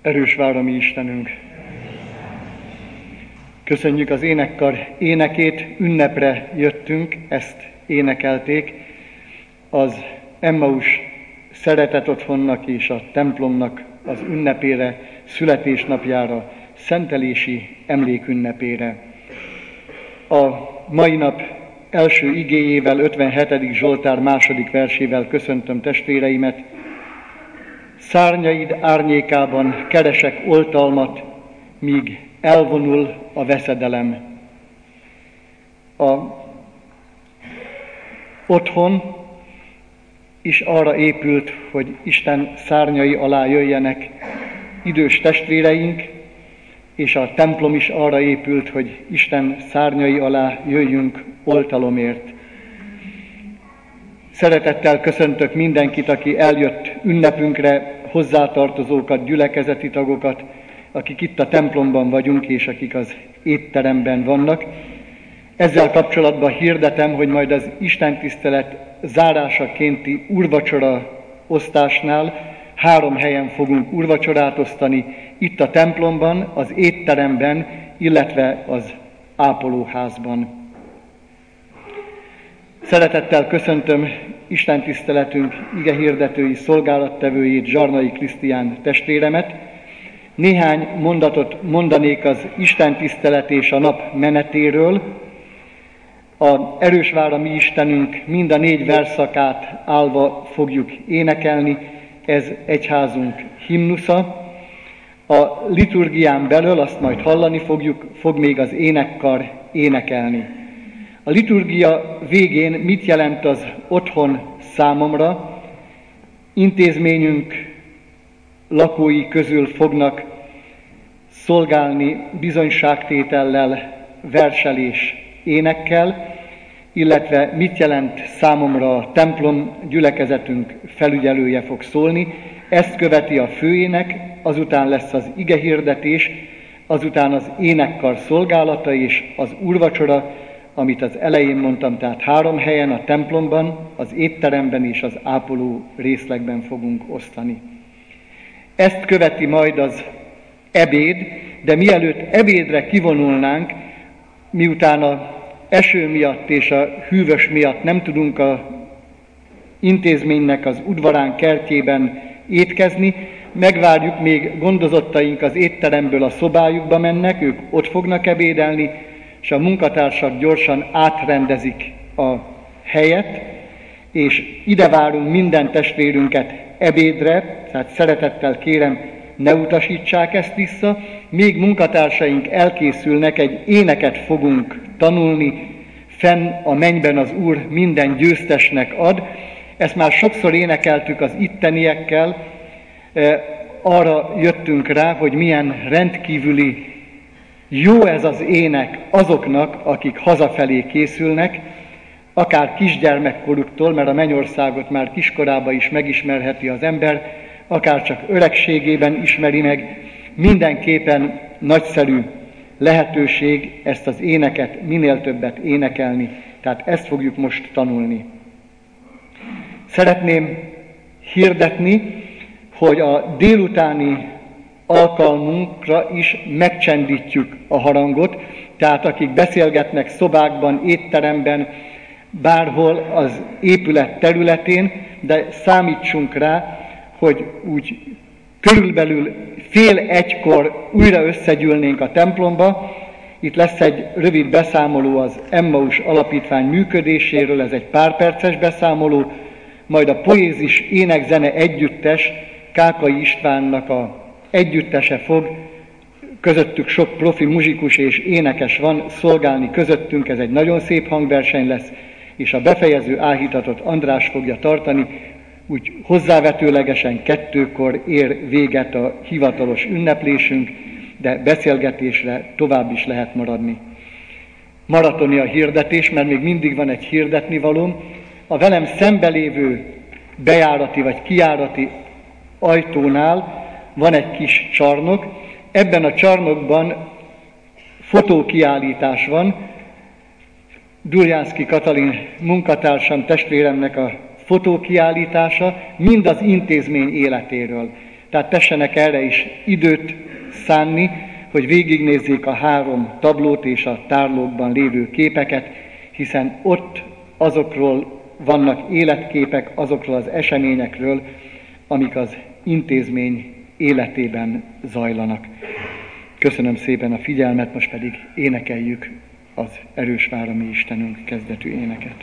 Erős vár a mi Istenünk! Köszönjük az énekkar énekét, ünnepre jöttünk, ezt énekelték. Az Emmaus szeretet otthonnak és a templomnak az ünnepére, születésnapjára, szentelési emlékünnepére. A mai nap első igéjével, 57. Zsoltár második versével köszöntöm testvéreimet. Szárnyaid árnyékában keresek oltalmat, míg elvonul a veszedelem. A otthon is arra épült, hogy Isten szárnyai alá jöjjenek idős testvéreink, és a templom is arra épült, hogy Isten szárnyai alá jöjjünk oltalomért. Szeretettel köszöntök mindenkit, aki eljött ünnepünkre, hozzátartozókat, gyülekezeti tagokat, akik itt a templomban vagyunk, és akik az étteremben vannak. Ezzel kapcsolatban hirdetem, hogy majd az istentisztelet zárásakénti úrvacsora osztásnál 3 helyen fogunk úrvacsorát osztani, itt a templomban, az étteremben, illetve az ápolóházban. Szeretettel köszöntöm istentiszteletünk igehirdetői szolgálattevőjét, Zsarnai Krisztián testvéremet. Néhány mondatot mondanék az istentisztelet és a nap menetéről. A Erős vár a mi Istenünk mind a 4 versszakát állva fogjuk énekelni, ez egyházunk himnusza. A liturgián belül, azt majd hallani fogjuk, fog még az énekkar énekelni. A liturgia végén mit jelent az otthon számomra? Intézményünk lakói közül fognak szolgálni bizonyságtétellel, verselés, énekkel, illetve mit jelent számomra a templom, gyülekezetünk felügyelője fog szólni. Ezt követi a főének, azután lesz az igehirdetés, azután az énekkar szolgálata és az úrvacsora, amit az elején mondtam, tehát 3 helyen, a templomban, az étteremben és az ápoló részlegben fogunk osztani. Ezt követi majd az ebéd, de mielőtt ebédre kivonulnánk, miután a eső miatt és a hűvös miatt nem tudunk az intézménynek az udvarán, kertjében étkezni, megvárjuk, még gondozottaink az étteremből a szobájukba mennek, ők ott fognak ebédelni, és a munkatársak gyorsan átrendezik a helyet, és ide várunk minden testvérünket ebédre, tehát szeretettel kérem, ne utasítsák ezt vissza, még munkatársaink elkészülnek, egy éneket fogunk tanulni, fenn a mennyben az Úr minden győztesnek ad. Ezt már sokszor énekeltük az itteniekkel, arra jöttünk rá, hogy milyen rendkívüli jó ez az ének azoknak, akik hazafelé készülnek, akár kisgyermekkoruktól, mert a mennyországot már kiskorában is megismerheti az ember, akár csak öregségében ismeri meg, mindenképpen nagyszerű lehetőség ezt az éneket minél többet énekelni, tehát ezt fogjuk most tanulni. Szeretném hirdetni, hogy a délutáni alkalmunkra is megcsendítjük a harangot, tehát akik beszélgetnek szobákban, étteremben, bárhol az épület területén, de számítsunk rá, hogy úgy körülbelül 12:30 újra összegyűlnénk a templomba. Itt lesz egy rövid beszámoló az Emmaus Alapítvány működéséről, ez egy pár perces beszámoló, majd a poézis énekzene együttes, Kákai Istvánnak a együttese fog, közöttük sok profi muzsikus és énekes van, szolgálni közöttünk, ez egy nagyon szép hangverseny lesz, és a befejező áhítatot András fogja tartani, úgy hozzávetőlegesen 2-kor ér véget a hivatalos ünneplésünk, de beszélgetésre tovább is lehet maradni. Maratoni a hirdetés, mert még mindig van egy hirdetnivalóm. A velem szembelévő bejárati vagy kijárati ajtónál van egy kis csarnok. Ebben a csarnokban fotókiállítás van. Durjánszky Katalin munkatársam, testvéremnek a fotókiállítása mind az intézmény életéről. Tehát tessenek erre is időt szánni, hogy végignézzék a 3 tablót és a tárlókban lévő képeket, hiszen ott azokról vannak életképek, azokról az eseményekről, amik az intézmény életében zajlanak. Köszönöm szépen a figyelmet, most pedig énekeljük az Erős vár a mi Istenünk kezdetű éneket.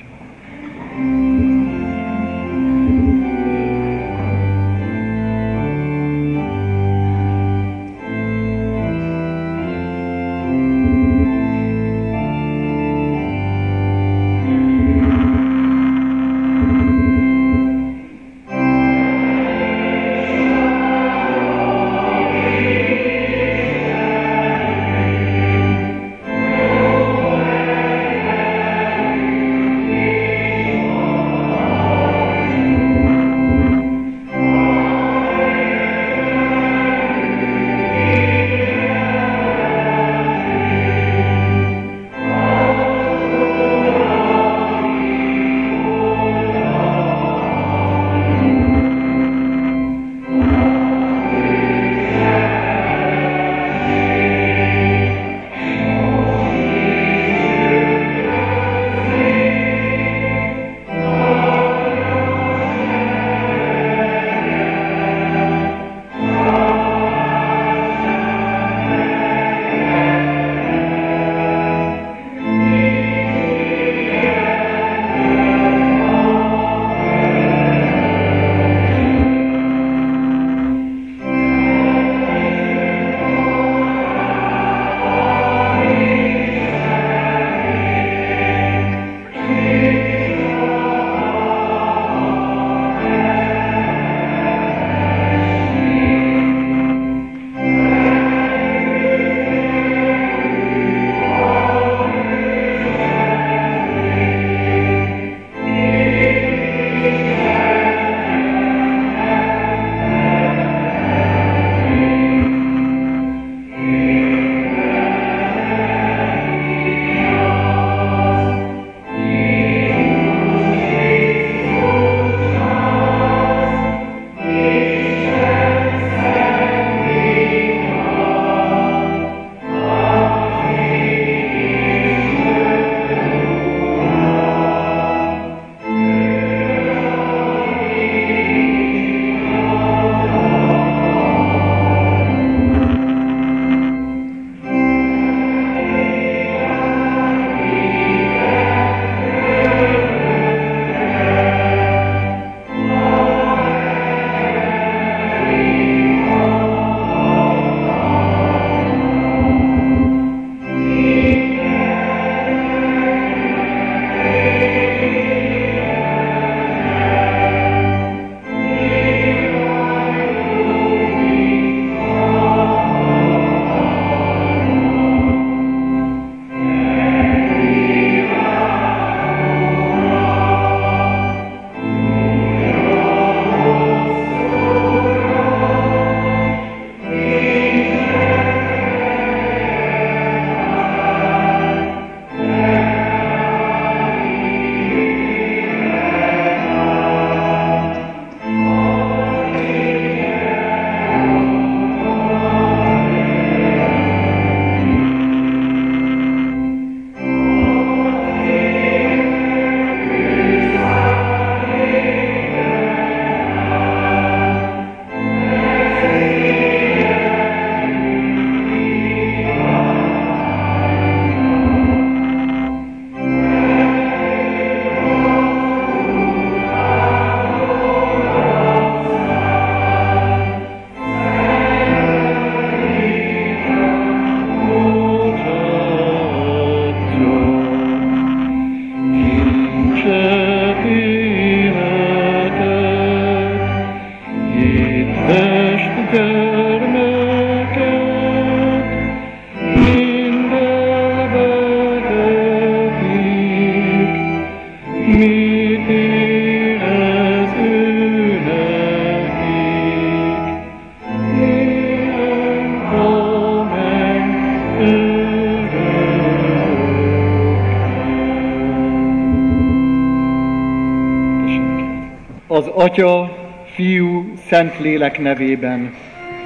Az Atya, Fiú, Szentlélek nevében.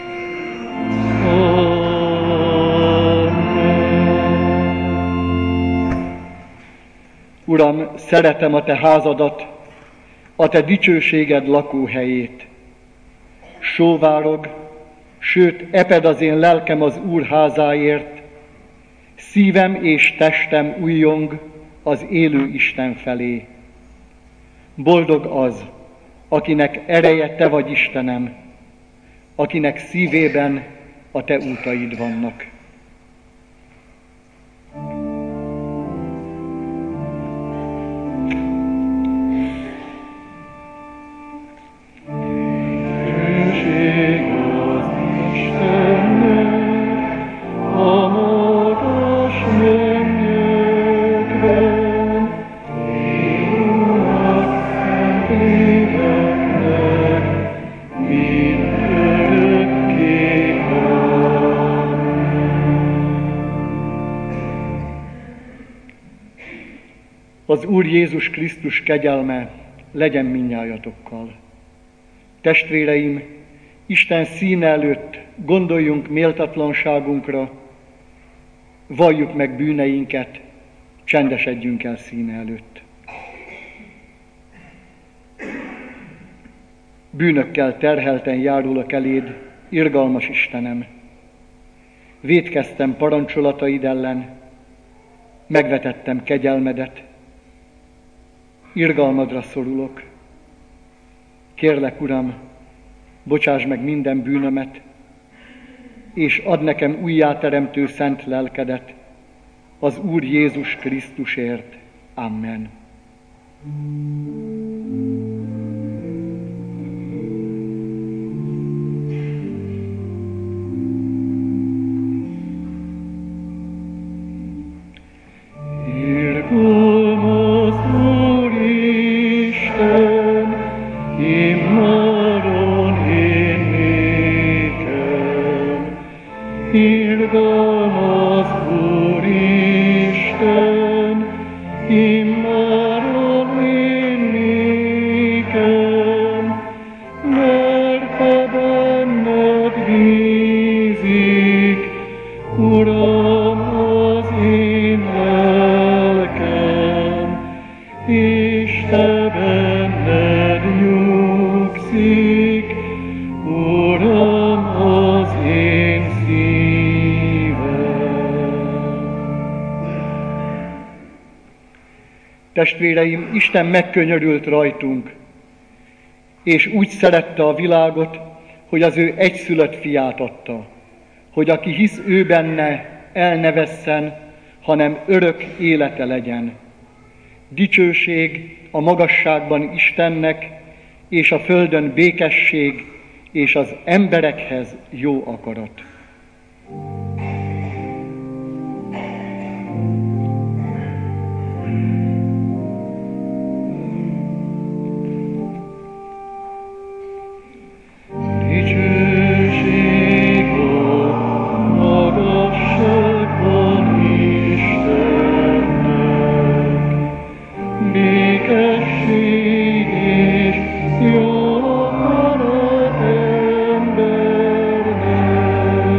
Uram, szeretem a Te házadat, a Te dicsőséged lakóhelyét. Sóvárog, sőt, eped az én lelkem az Úr házáért, szívem és testem újjong az élő Isten felé. Boldog az, akinek ereje Te vagy, Istenem, akinek szívében a Te útaid vannak. Az Úr Jézus Krisztus kegyelme legyen mindnyájatokkal. Testvéreim, Isten színe előtt gondoljunk méltatlanságunkra, valljuk meg bűneinket, csendesedjünk el színe előtt. Bűnökkel terhelten járulok eléd, irgalmas Istenem. Vétkeztem parancsolataid ellen, megvetettem kegyelmedet, irgalmadra szorulok. Kérlek, Uram, bocsáss meg minden bűnömet, és add nekem újjáteremtő szent lelkedet az Úr Jézus Krisztusért. Amen. Testvéreim, Isten megkönyörült rajtunk, és úgy szerette a világot, hogy az ő egyszülött fiát adta, hogy aki hisz ő benne, el ne vesszen, hanem örök élete legyen. Dicsőség a magasságban Istennek, és a földön békesség, és az emberekhez jó akarat. Jó akarat embernek,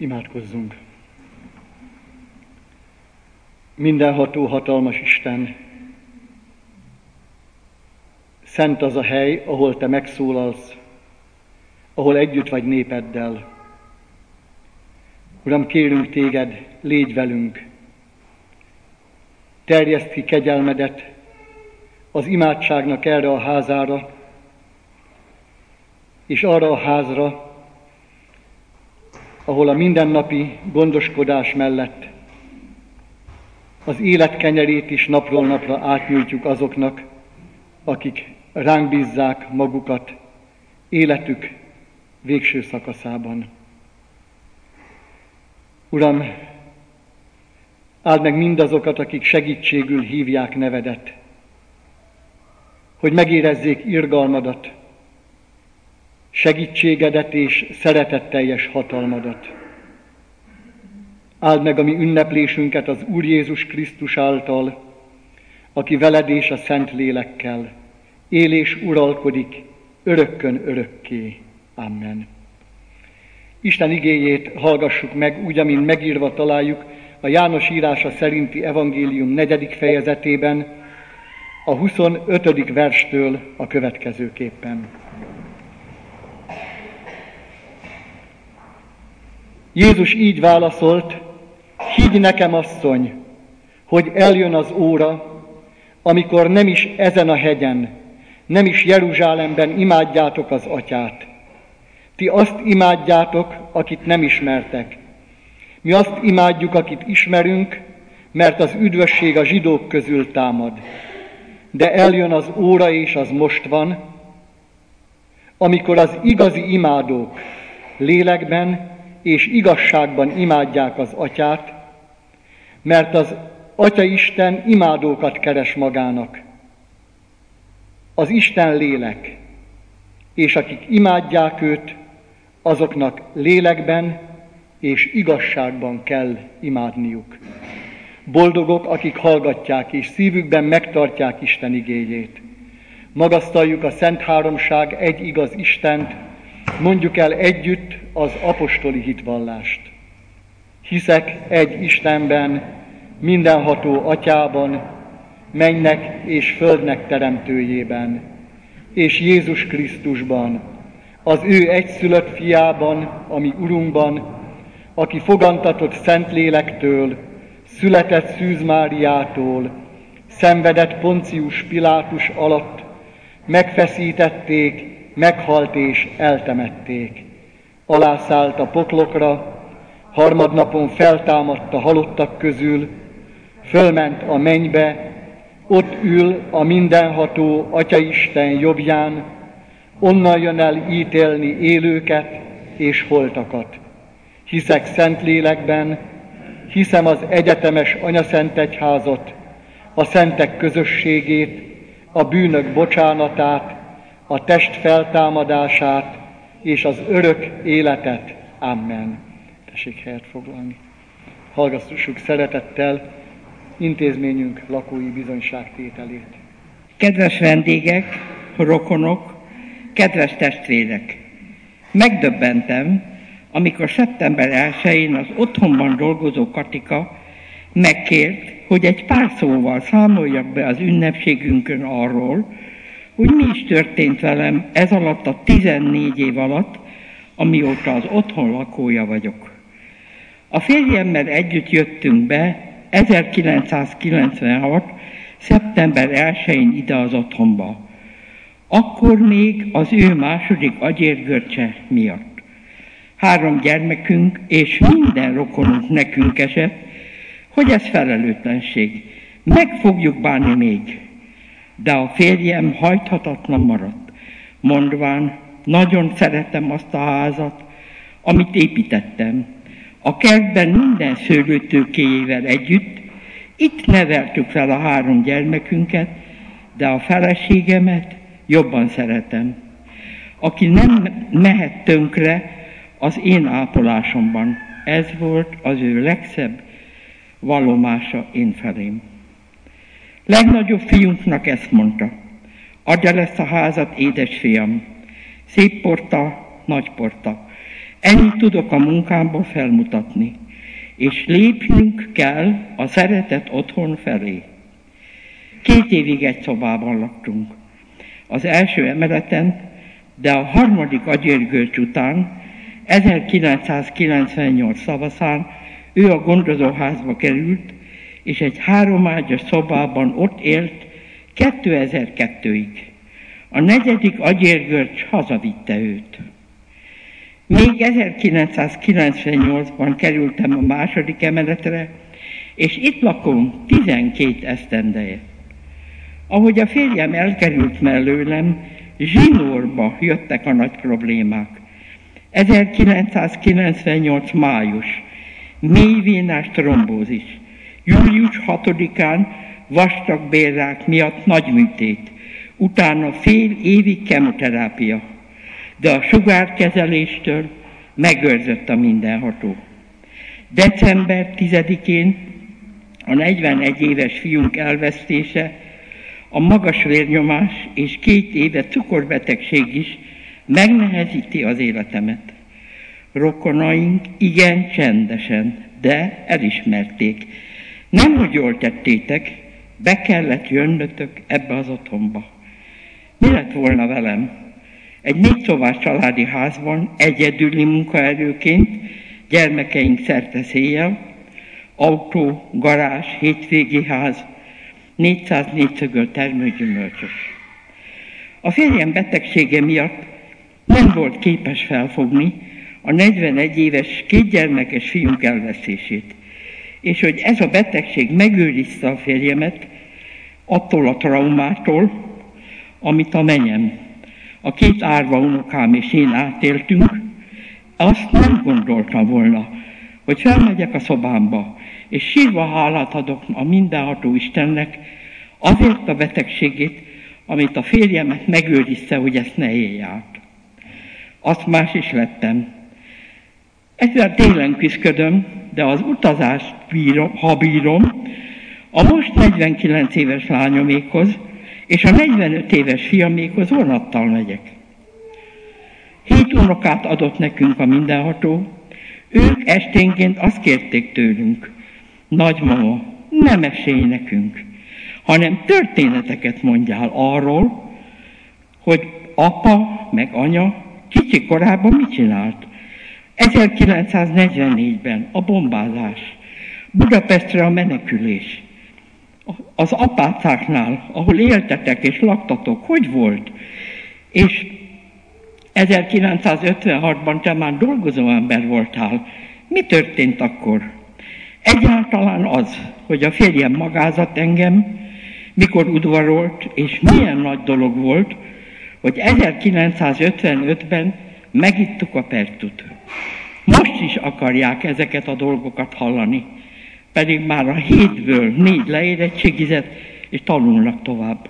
Imádkozzunk! Mindenható, hatalmas Isten, szent az a hely, ahol Te megszólalsz, ahol együtt vagy népeddel. Uram, kérünk Téged, légy velünk, terjeszd ki kegyelmedet az imádságnak erre a házára, és arra a házra, ahol a mindennapi gondoskodás mellett az élet kenyerét is napról napra átnyújtjuk azoknak, akik ránk bízzák magukat életük végső szakaszában. Uram, áld meg mindazokat, akik segítségül hívják nevedet, hogy megérezzék irgalmadat, segítségedet és szeretetteljes hatalmadat. Áld meg a mi ünneplésünket az Úr Jézus Krisztus által, aki veled és a Szent Lélekkel él és uralkodik örökkön örökké. Amen. Isten igéjét hallgassuk meg, úgy, amint megírva találjuk a János írása szerinti evangélium 4. fejezetében, a 25. verstől a következőképpen. Jézus így válaszolt: higgy nekem, asszony, hogy eljön az óra, amikor nem is ezen a hegyen, nem is Jeruzsálemben imádjátok az Atyát. Ti azt imádjátok, akit nem ismertek. Mi azt imádjuk, akit ismerünk, mert az üdvösség a zsidók közül támad. De eljön az óra, és az most van, amikor az igazi imádók lélekben és igazságban imádják az Atyát, mert az Atya Isten imádókat keres magának. Az Isten lélek, és akik imádják őt, azoknak lélekben és igazságban kell imádniuk. Boldogok, akik hallgatják és szívükben megtartják Isten igéjét. Magasztaljuk a Szent Háromság egy igaz Istent, mondjuk el együtt az apostoli hitvallást. Hiszek egy Istenben, mindenható Atyában, mennynek és földnek teremtőjében, és Jézus Krisztusban, az ő egyszülött fiában, a mi Urunkban, aki fogantatott Szentlélektől, született Szűz Máriától, szenvedett Poncius Pilátus alatt, megfeszítették, meghalt és eltemették. Alászállt a poklokra, harmadnapon feltámadt a halottak közül, fölment a mennybe, ott ül a mindenható Atyaisten jobbján, onnan jön el ítélni élőket és holtakat. Hiszek Szentlélekben, hiszem az egyetemes anyaszentegyházat, a szentek közösségét, a bűnök bocsánatát, a test feltámadását és az örök életet. Amen. Tessék helyet foglalni. Hallgassuk szeretettel intézményünk lakói bizonyságtételét. Kedves vendégek, rokonok, kedves testvérek! Megdöbbentem, amikor szeptember 1-én az otthonban dolgozó Katika megkért, hogy egy pár szóval számoljak be az ünnepségünkön arról, hogy mi is történt velem ez alatt a 14 év alatt, amióta az otthon lakója vagyok. A férjemmel együtt jöttünk be 1996. szeptember 1-én ide az otthonba. Akkor még az ő második agyérgörcse miatt. 3 gyermekünk és minden rokonunk nekünk esett, hogy ez felelőtlenség. Meg fogjuk bánni még. De a férjem hajthatatlan maradt, mondván, nagyon szeretem azt a házat, amit építettem. A kertben minden szőlőtőkéjével együtt, itt neveltük fel a 3 gyermekünket, de a feleségemet jobban szeretem, aki nem mehet tönkre az én ápolásomban. Ez volt az ő legszebb vallomása én felém. Legnagyobb fiunknak ezt mondta: adja lesz a házat, édesfiam, szép porta, nagy porta. Ennyit tudok a munkámból felmutatni, és lépnünk kell a szeretett otthon felé. 2 évig egy szobában laktunk. Az első emeleten, de a 3. agyérgörcs után, 1998 tavaszán ő a gondozóházba került, és egy 3 ágyas szobában ott élt 2002-ig. A 4. agyérgörcs hazavitte őt. Még 1998-ban kerültem a 2. emeletre, és itt lakom 12 esztendeje. Ahogy a férjem elkerült mellőlem, zsinórba jöttek a nagy problémák. 1998. május, mélyvénás trombózis. Július 6-án vastagbélrák miatt nagy műtét, utána fél évig kemoterápia, de a sugárkezeléstől megőrzött a mindenható. December 10-én a 41 éves fiunk elvesztése, a magas vérnyomás és 2 éve cukorbetegség is megnehezíti az életemet. Rokonaink igen csendesen, de elismerték. Nem, hogy jól tettétek, be kellett jönnötök ebbe az otthonba. Mi lett volna velem? Egy 4 szobás családi házban, egyedüli munkaerőként, gyermekeink szerte-széjjel, autó, garázs, hétvégi ház, 400 négyszögöl termőgyümölcsös. A férjem betegsége miatt nem volt képes felfogni a 41 éves 2 gyermekes fiunk elvesztését, és hogy ez a betegség megőrizte a férjemet attól a traumától, amit a menyem, a 2 árva unokám és én átéltünk, azt nem gondoltam volna, hogy felmegyek a szobámba, és sírva hálát adok a mindenható Istennek azért a betegségét, amit a férjemet megőrizte, hogy ezt ne élj át. Azt más is lettem. Ezzel télen küszködöm, de az utazást bírom, ha bírom, a most 49 éves lányomékhoz és a 45 éves fiamékhoz vonattal megyek. 7 unokát adott nekünk a mindenható, ők esténként azt kérték tőlünk: nagymama, ne mesélj nekünk, hanem történeteket mondjál arról, hogy apa meg anya kicsi korában mit csinált. 1944-ben a bombázás, Budapestre a menekülés, az apácáknál, ahol éltetek és laktatok, hogy volt? És 1956-ban te már dolgozó ember voltál. Mi történt akkor? Egyáltalán az, hogy a férjem magázott engem, mikor udvarolt, és milyen nagy dolog volt, hogy 1955-ben megittuk a pertut. Most is akarják ezeket a dolgokat hallani, pedig már a 7-ből 4 leérettségizett, és tanulnak tovább.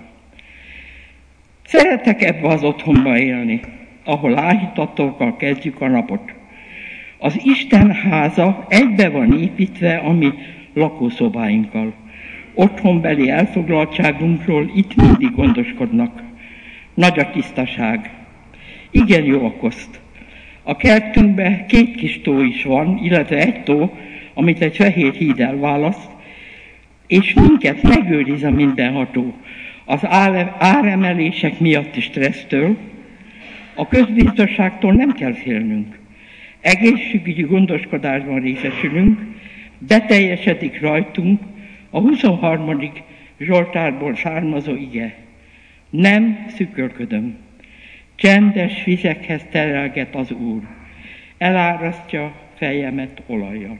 Szeretek ebbe az otthonba élni, ahol áhítatókkal kezdjük a napot. Az Isten háza egybe van építve a mi lakószobáinkkal. Otthonbeli elfoglaltságunkról itt mindig gondoskodnak. Nagy a tisztaság. Igen jó a koszt. A kertünkben 2 kis tó is van, illetve egy tó, amit egy fehér híd elválaszt, és minket megőriz a mindenható az áremelések miatti stressztől. A közbiztonságtól nem kell félnünk. Egészségügyi gondoskodásban részesülünk, beteljesedik rajtunk a 23. Zsoltárból származó ige. Nem szükölködöm. Csendes vizekhez terelget az Úr. Elárasztja fejemet olajjal.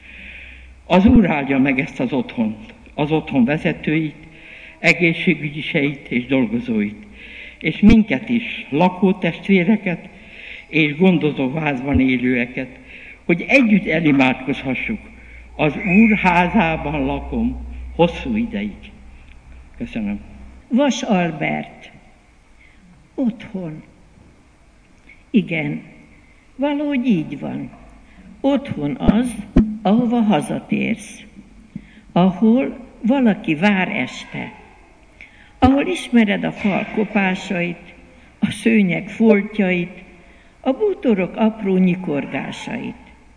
Az Úr áldja meg ezt az otthont, az otthon vezetőit, egészségügyiseit és dolgozóit, és minket is, lakótestvéreket és gondozóházban élőeket, hogy együtt elimádkozhassuk. Az Úr házában lakom hosszú ideig. Köszönöm. Vas Albert. Otthon. Igen, valahogy így van. Otthon az, ahova hazatérsz, ahol valaki vár este, ahol ismered a fal kopásait, a szőnyeg foltjait, a bútorok apró nyikorgásait,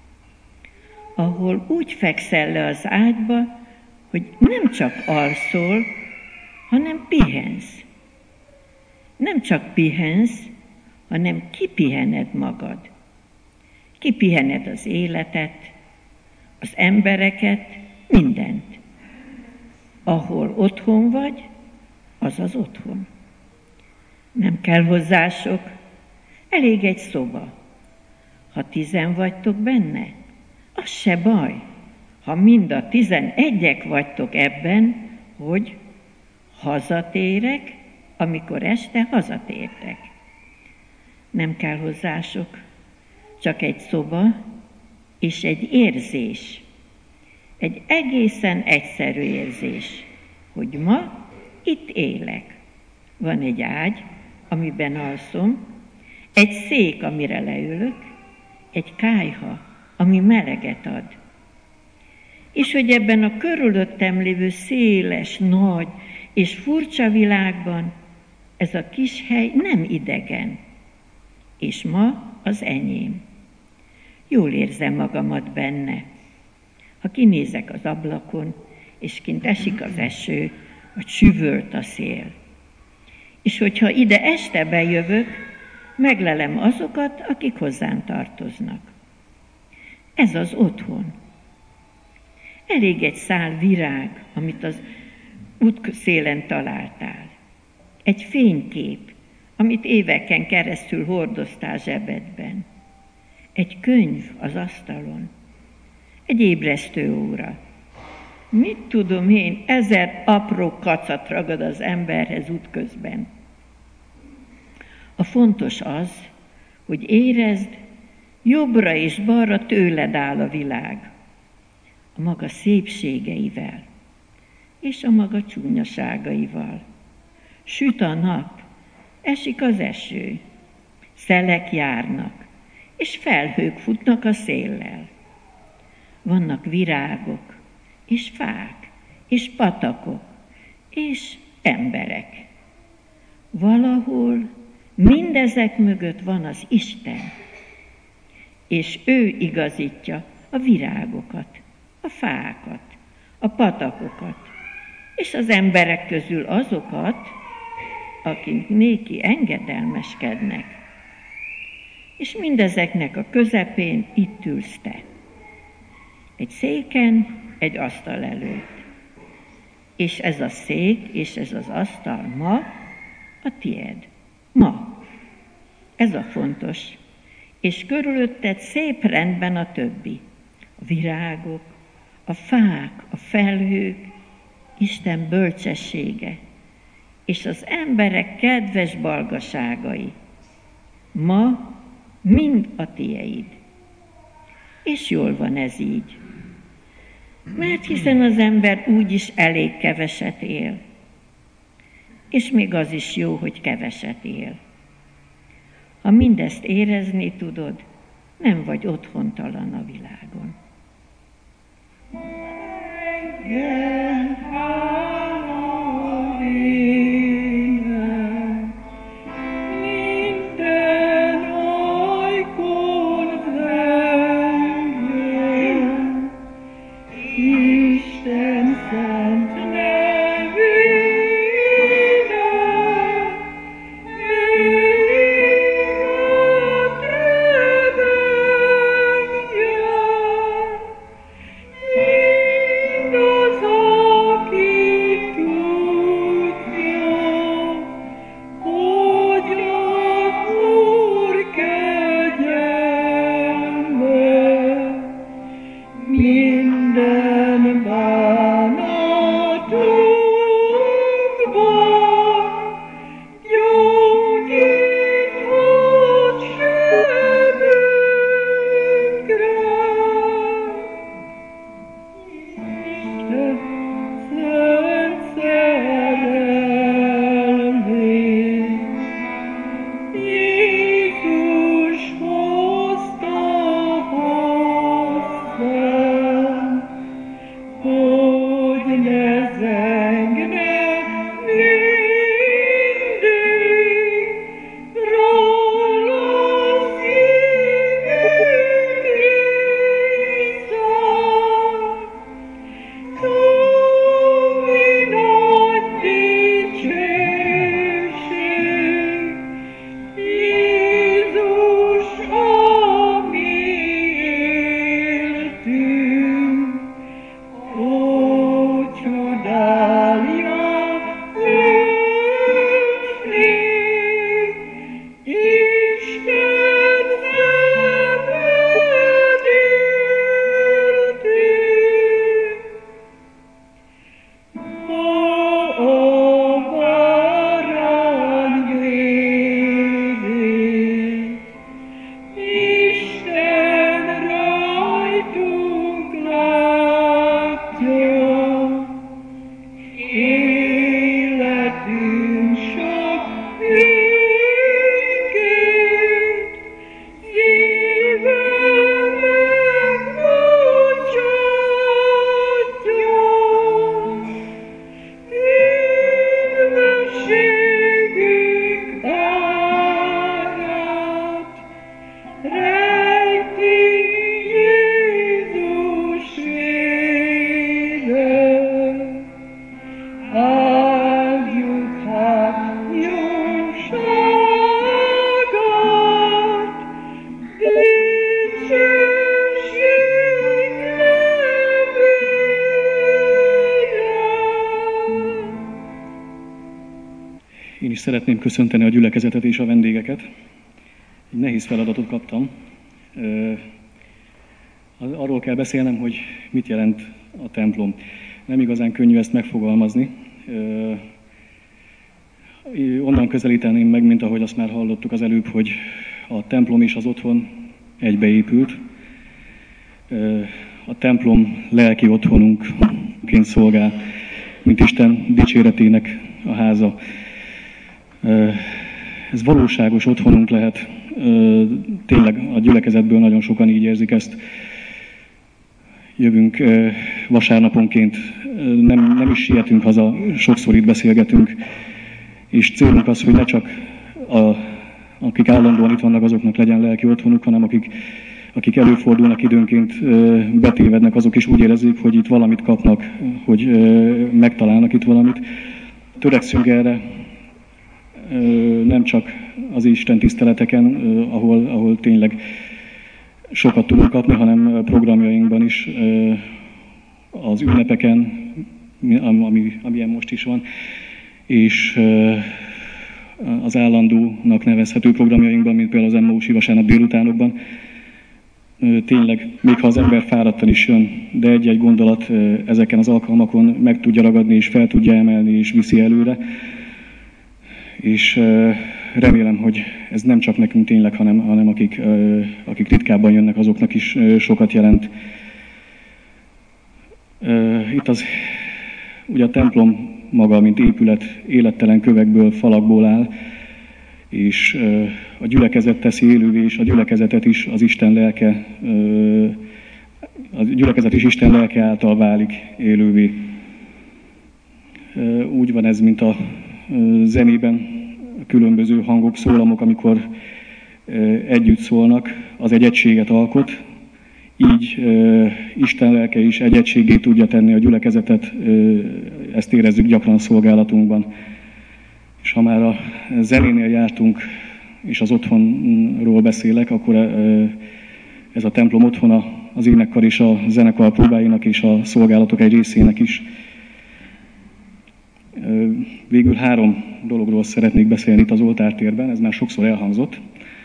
ahol úgy fekszel le az ágyba, hogy nem csak alszol, hanem pihensz. Nem csak pihensz, hanem kipihened magad. Kipihened az életet, az embereket, mindent. Ahol otthon vagy, az az otthon. Nem kell hozzá sok, elég egy szoba. Ha 10 vagytok benne, az se baj, ha mind a 11 vagytok ebben, hogy hazatérek, amikor este hazatértek. Nem kell hozzá sok, csak egy szoba és egy érzés. Egy egészen egyszerű érzés, hogy ma itt élek. Van egy ágy, amiben alszom, egy szék, amire leülök, egy kályha, ami meleget ad. És hogy ebben a körülöttem lévő széles, nagy és furcsa világban ez a kis hely nem idegen, és ma az enyém. Jól érzem magamat benne. Ha kinézek az ablakon, és kint esik az eső, vagy süvölt a szél. És hogyha ide este bejövök, meglelem azokat, akik hozzám tartoznak. Ez az otthon. Elég egy szál virág, amit az útszélen találtál. Egy fénykép, amit éveken keresztül hordoztál zsebedben. Egy könyv az asztalon. Egy ébresztő óra. Mit tudom én, 1000 apró kacat ragad az emberhez útközben. A fontos az, hogy érezd, jobbra és balra tőled áll a világ. A maga szépségeivel, és a maga csúnyaságaival. Süt a nap, esik az eső, szelek járnak, és felhők futnak a széllel. Vannak virágok, és fák, és patakok, és emberek. Valahol mindezek mögött van az Isten, és ő igazítja a virágokat, a fákat, a patakokat, és az emberek közül azokat, akik néki engedelmeskednek. És mindezeknek a közepén itt ülsz te. Egy széken, egy asztal előtt. És ez a szék, és ez az asztal ma a tied. Ma. Ez a fontos. És körülötted szép rendben a többi. A virágok, a fák, a felhők, Isten bölcsessége, és az emberek kedves balgaságai. Ma mind a tieid. És jól van ez így. Mert hiszen az ember úgyis elég keveset él. És még az is jó, hogy keveset él. Ha mindezt érezni tudod, nem vagy otthontalan a világon. Oh Szeretném köszönteni a gyülekezetet és a vendégeket. Egy nehéz feladatot kaptam. Arról kell beszélnem, hogy mit jelent a templom. Nem igazán könnyű ezt megfogalmazni. Onnan közelíteném meg, mint ahogy azt már hallottuk az előbb, hogy a templom és az otthon egybeépült. A templom lelki otthonunként szolgál, mint Isten dicséretének a háza. Ez valóságos otthonunk lehet, tényleg a gyülekezetből nagyon sokan így érzik ezt. Jövünk vasárnaponként, nem is sietünk haza, sokszor itt beszélgetünk, és célunk az, hogy ne csak akik állandóan itt vannak, azoknak legyen lelki otthonuk, hanem akik előfordulnak időnként, betévednek, azok is úgy érezzék, hogy itt valamit kapnak, hogy megtalálnak itt valamit. Törekszünk erre, nem csak az Isten tiszteleteken, ahol tényleg sokat tudunk kapni, hanem programjainkban is, az ünnepeken, amilyen most is van, és az állandónak nevezhető programjainkban, mint például az Emmausi vasárnap délutánokban. Tényleg, még ha az ember fáradtan is jön, de egy-egy gondolat ezeken az alkalmakon meg tudja ragadni, és fel tudja emelni, és viszi előre. És remélem, hogy ez nem csak nekünk tényleg, hanem akik ritkábban jönnek, azoknak is sokat jelent. Itt ugye a templom maga, mint épület, élettelen kövekből, falakból áll, és a gyülekezet teszi élővé, és a gyülekezetet is az Isten lelke, a gyülekezet is Isten lelke által válik élővé. Úgy van ez, mint a zenében, a különböző hangok, szólamok, amikor együtt szólnak, az egy egységet alkot, így Isten lelke is egy egységé tudja tenni a gyülekezetet, ezt érezzük gyakran szolgálatunkban. És ha már a zenénél jártunk, és az otthonról beszélek, akkor ez a templom otthona az énekkar és a zenekar próbáinak és a szolgálatok egy részének is. Végül 3 dologról szeretnék beszélni itt az oltártérben, ez már sokszor elhangzott.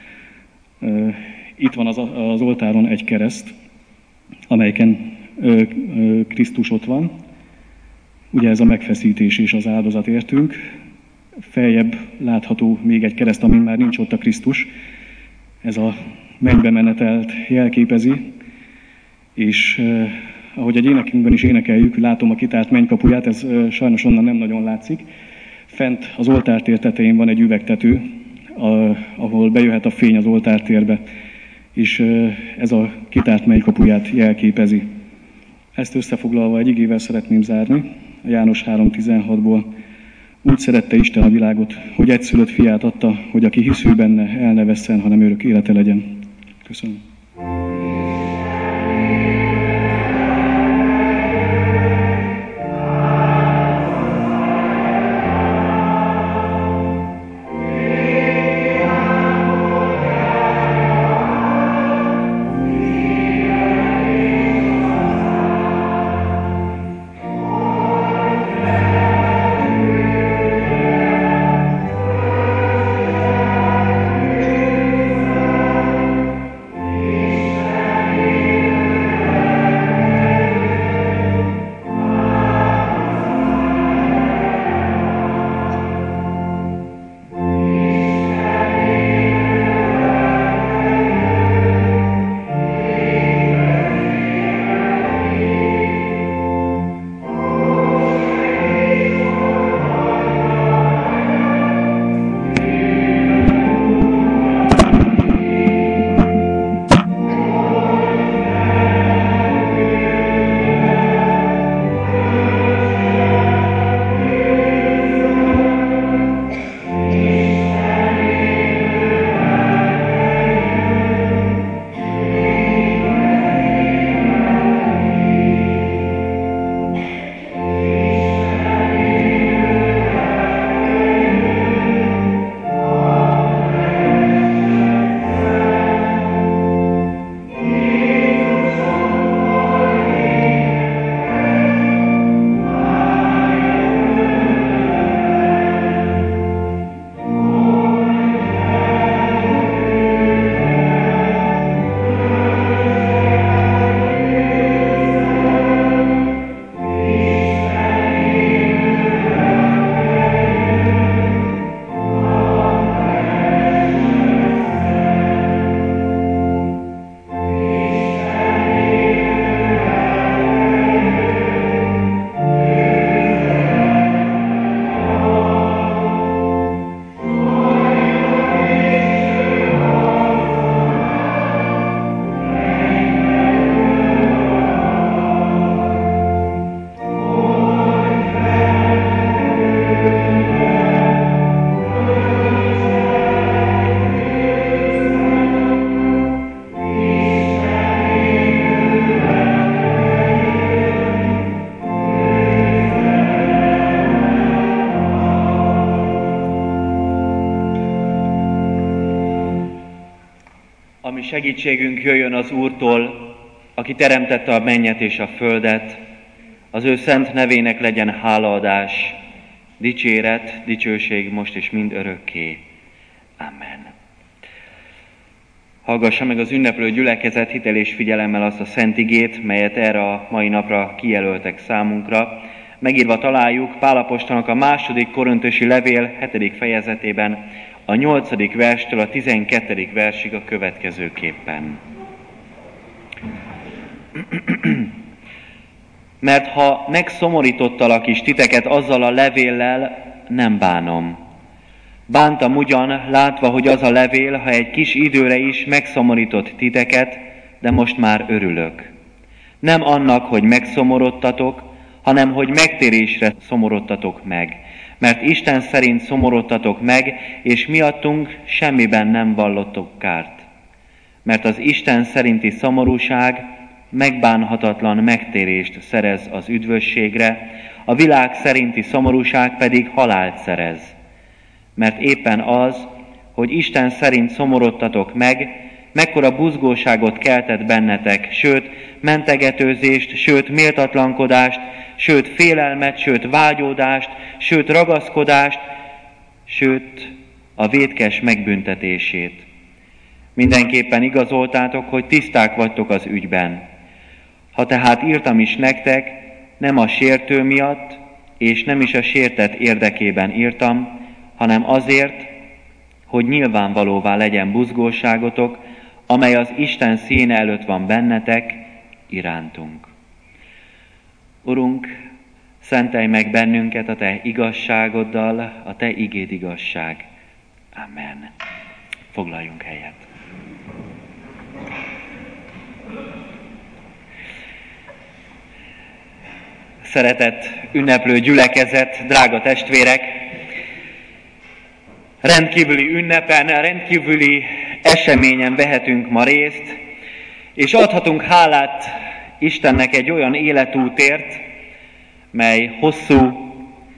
Itt van az oltáron egy kereszt, amelyeken Krisztus ott van. Ugye ez a megfeszítés és az áldozat értünk. Feljebb látható még egy kereszt, amin már nincs ott a Krisztus. Ez a mennybe menetelt jelképezi, és ahogy egy énekünkben is énekeljük, látom a kitárt mennykapuját, ez sajnos onnan nem nagyon látszik. Fent az oltártér tetején van egy üvegtető, ahol bejöhet a fény az oltártérbe, és ez a kitárt mennykapuját jelképezi. Ezt összefoglalva egy igével szeretném zárni, a János 3:16-ból. Úgy szerette Isten a világot, hogy egyszülött fiát adta, hogy aki hisző benne, el ne vesszen, hanem örök élete legyen. Köszönöm. segítségünk jöjjön az Úrtól, aki teremtette a mennyet és a földet, az ő szent nevének legyen hálaadás, dicséret, dicsőség most és mind örökké. Amen. Hallgassa meg az ünneplő gyülekezet hitel és figyelemmel azt a szent igét, melyet erre a mai napra kijelöltek számunkra. Megírva találjuk Pál apostolnak a 2. Korinthusi levél 7. fejezetében, a 8. verstől a 12. versig a következőképpen. Mert ha megszomorítottalak is titeket azzal a levéllel, nem bánom. Bántam ugyan, látva, hogy az a levél, ha egy kis időre is megszomorított titeket, de most már örülök. Nem annak, hogy megszomorodtatok, hanem hogy megtérésre szomorodtatok meg. Mert Isten szerint szomorodtatok meg, és miattunk semmiben nem vallottok kárt. Mert az Isten szerinti szomorúság megbánhatatlan megtérést szerez az üdvösségre, a világ szerinti szomorúság pedig halált szerez. Mert éppen az, hogy Isten szerint szomorodtatok meg, mekkora buzgóságot keltett bennetek, sőt, mentegetőzést, sőt, méltatlankodást, sőt, félelmet, sőt, vágyódást, sőt, ragaszkodást, sőt, a vétkes megbüntetését. Mindenképpen igazoltátok, hogy tiszták vagytok az ügyben. Ha tehát írtam is nektek, nem a sértő miatt, és nem is a sértett érdekében írtam, hanem azért, hogy nyilvánvalóvá legyen buzgóságotok, amely az Isten színe előtt van bennetek, irántunk. Urunk, szentelj meg bennünket a Te igazságoddal, a Te igéd igazság. Amen. Foglaljunk helyet. Szeretett ünneplő gyülekezet, drága testvérek! Rendkívüli ünnepen, rendkívüli eseményen vehetünk ma részt, és adhatunk hálát Istennek egy olyan életútért, mely hosszú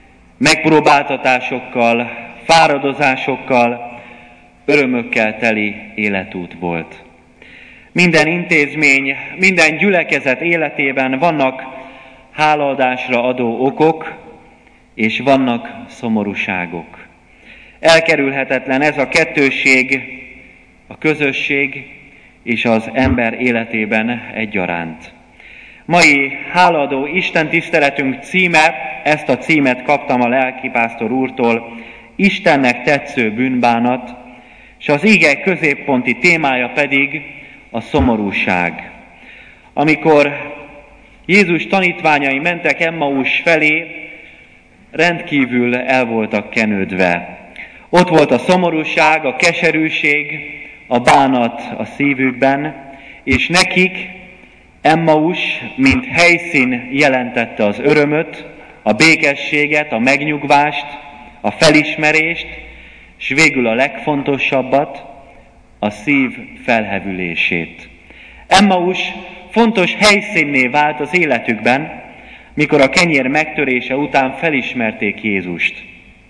megpróbáltatásokkal, fáradozásokkal, örömökkel teli életút volt. Minden intézmény, minden gyülekezet életében vannak hálaadásra adó okok, és vannak szomorúságok. Elkerülhetetlen ez a kettősség, a közösség és az ember életében egyaránt. Mai hálaadó Isten tiszteletünk címe, ezt a címet kaptam a lelkipásztor úrtól, Istennek tetsző bűnbánat, és az ige középponti témája pedig a szomorúság. Amikor Jézus tanítványai mentek Emmaus felé, rendkívül el voltak kenődve. Ott volt a szomorúság, a keserűség, a bánat a szívükben, és nekik Emmaus, mint helyszín jelentette az örömöt, a békességet, a megnyugvást, a felismerést, és végül a legfontosabbat, a szív felhevülését. Emmaus fontos helyszínné vált az életükben, mikor a kenyér megtörése után felismerték Jézust.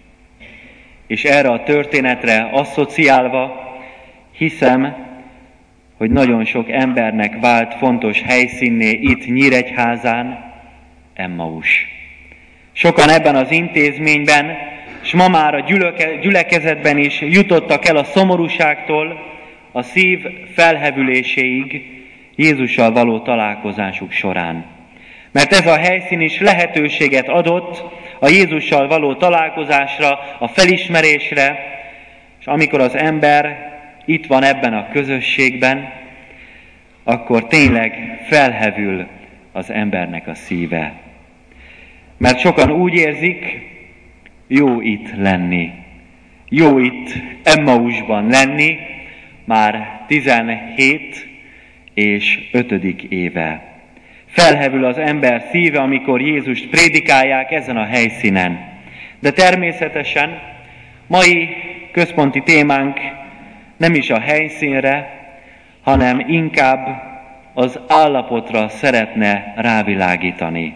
És erre a történetre asszociálva hiszem, hogy nagyon sok embernek vált fontos helyszínné itt Nyíregyházán Emmaus. Sokan ebben az intézményben, és ma már a gyülekezetben is jutottak el a szomorúságtól a szív felhevüléséig Jézussal való találkozásuk során. Mert ez a helyszín is lehetőséget adott a Jézussal való találkozásra, a felismerésre, és amikor az ember itt van ebben a közösségben, akkor tényleg felhevül az embernek a szíve. Mert sokan úgy érzik, jó itt lenni. Jó itt Emmausban lenni, már 17 és 5. éve. Felhevül az ember szíve, amikor Jézust prédikálják ezen a helyszínen. De természetesen mai központi témánk nem is a helyszínre, hanem inkább az állapotra szeretne rávilágítani.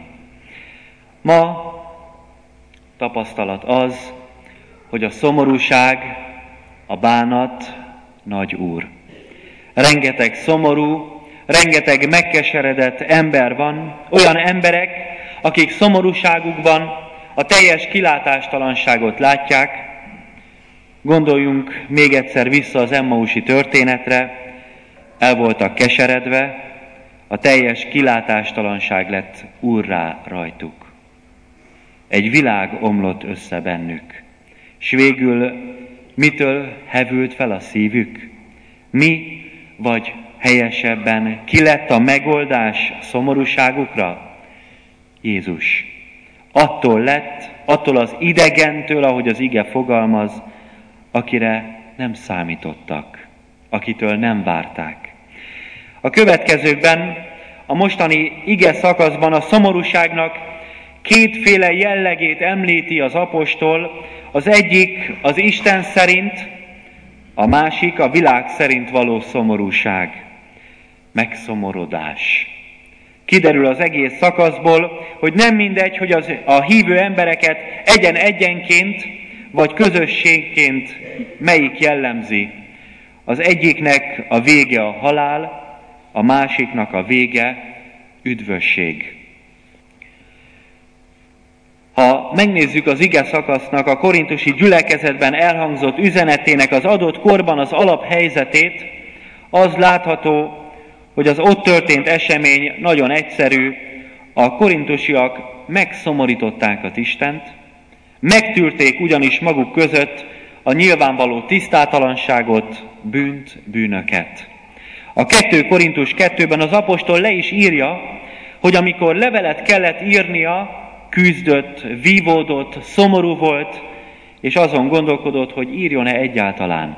Ma tapasztalat az, hogy a szomorúság, a bánat nagy úr. Rengeteg szomorú, rengeteg megkeseredett ember van, olyan emberek, akik szomorúságukban a teljes kilátástalanságot látják. Gondoljunk még egyszer vissza az emmausi történetre, el voltak keseredve, a teljes kilátástalanság lett úrrá rajtuk. Egy világ omlott össze bennük, s végül mitől hevült fel a szívük? Mi, vagy helyesebben, ki lett a megoldás szomorúságukra? Jézus. Attól az idegentől, ahogy az ige fogalmaz, akire nem számítottak, akitől nem várták. A következőkben, a mostani ige szakaszban a szomorúságnak kétféle jellegét említi az apostol, az egyik az Isten szerint, a másik a világ szerint való szomorúság, megszomorodás. Kiderül az egész szakaszból, hogy nem mindegy, hogy a hívő embereket egyenként vagy közösségként melyik jellemzi. Az egyiknek a vége a halál, a másiknak a vége üdvösség. Ha megnézzük az ige szakasznak a korintusi gyülekezetben elhangzott üzenetének az adott korban az alaphelyzetét, az látható, hogy az ott történt esemény nagyon egyszerű. A korintusiak megszomorították az Istent, megtűrték ugyanis maguk között a nyilvánvaló tisztátalanságot, bűnt, bűnöket. A 2 Korintus 2-ben az apostol le is írja, hogy amikor levelet kellett írnia, küzdött, vívódott, szomorú volt, és azon gondolkodott, hogy írjon-e egyáltalán.